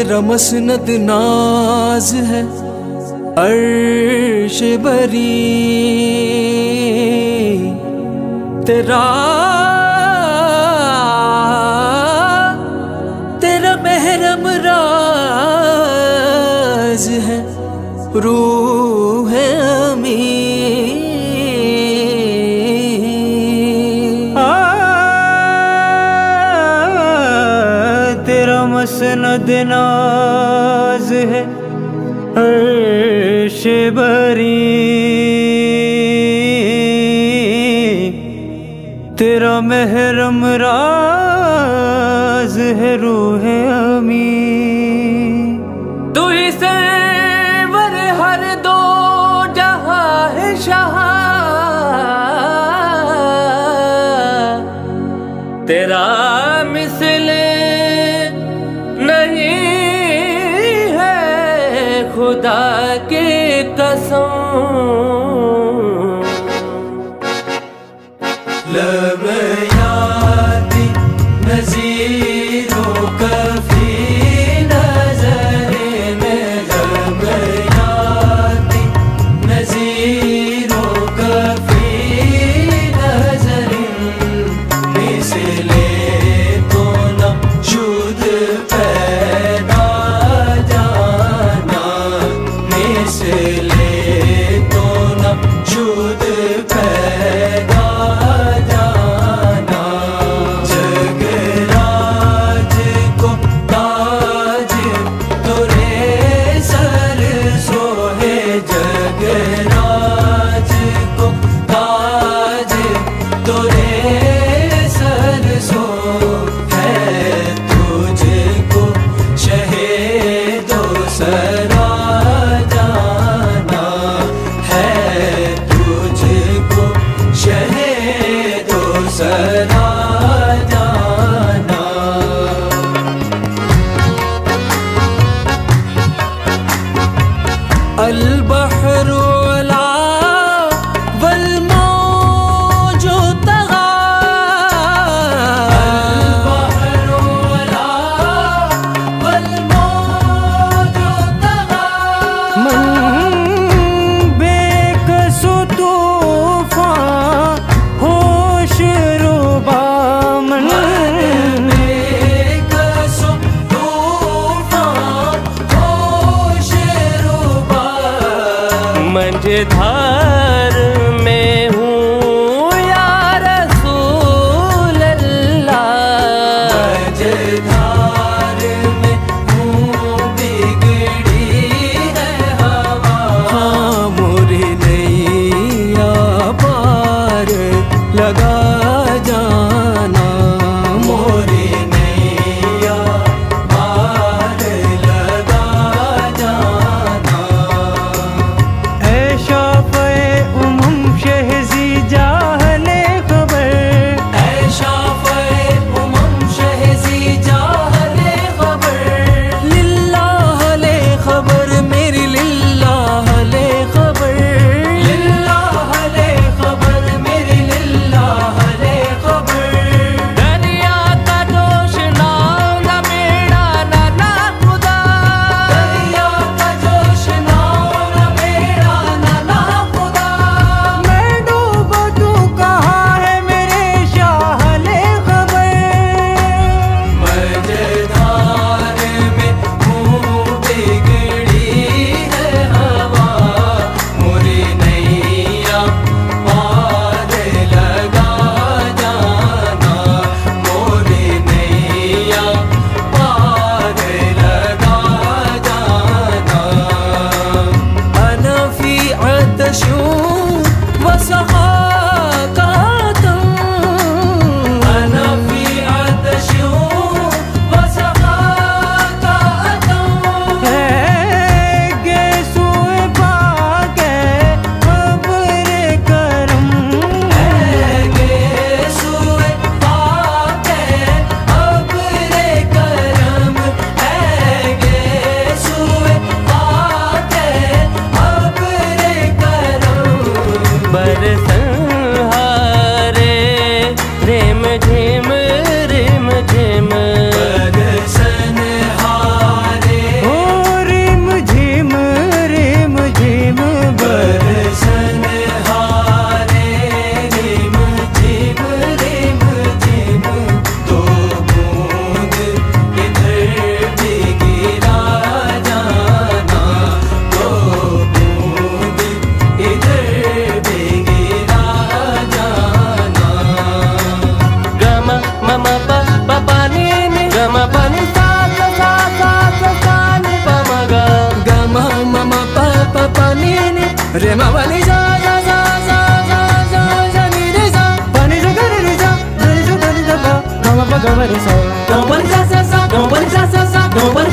तेरा मसनद नाज है अर्श बरी, तेरा महरम राज है रूह अमी। तेरा मसनद नाज है अर्श बरी, तेरा महरम राज है रूह अमी। तू ही सरवर हर दो जहां है शाह, तेरा मिसले नहीं है खुदा के कसम। लब यादी नज़ीरों कफ़ी नज़रे में, लब यादी नज़ीरों कफ़ी नज़रे मिसले तो न शुद पैदा जाना, मिसले तो न शुद पैदा अल-बहरु अला वल-मौजु तगा, अल-बहरु अला वल-मौजु तगा। मन बेकसो तूफ़ान होश रुबा, मन बेकसो तूफ़ान होश रुबा। मझधार में हूँ या रसूल अल्लाह, मझधार में हूँ बिगड़ी है हवा। हाँ मोरी नैया पार लगा जाना, मोरी नैया पार लगा जाना। शहज़ी जाहले खबर, ऐ शाफ़े उमम शहज़ी जाहले खबर, लिल्लाह ले खबर मेरी, लिल्लाह ले खबर, लिल्लाह ले खबर मेरी, लिल्लाह ले खबर। दरिया का जोश नाव न मेरा ना खुदा, दरिया का जोश नाव न मेरा ना खुदा। मझधार में हूँ बिगड़ी है हवा, मोरी नैया पार लगा जाना, मोरी नैया पार लगा जाना। अना फी अतशूं व सक़ाक़ातुं, अना फी अतशूं व सक़ाक़ातुं। गेसुए पाके खबरे करम, गेसुए पाके अब्रे करम, गेसुए पाके अब्रे करम। बरसहारे रेम झिम रिम झिम, बरसनहारे रे मा प नि सा सा सा सा सा सा सा नि रे सा प नि सा ग रे सा रे सा ग रे सा प ग म प ग म रे सा ग म प नि सा सा सा ग म प नि सा सा सा ग म प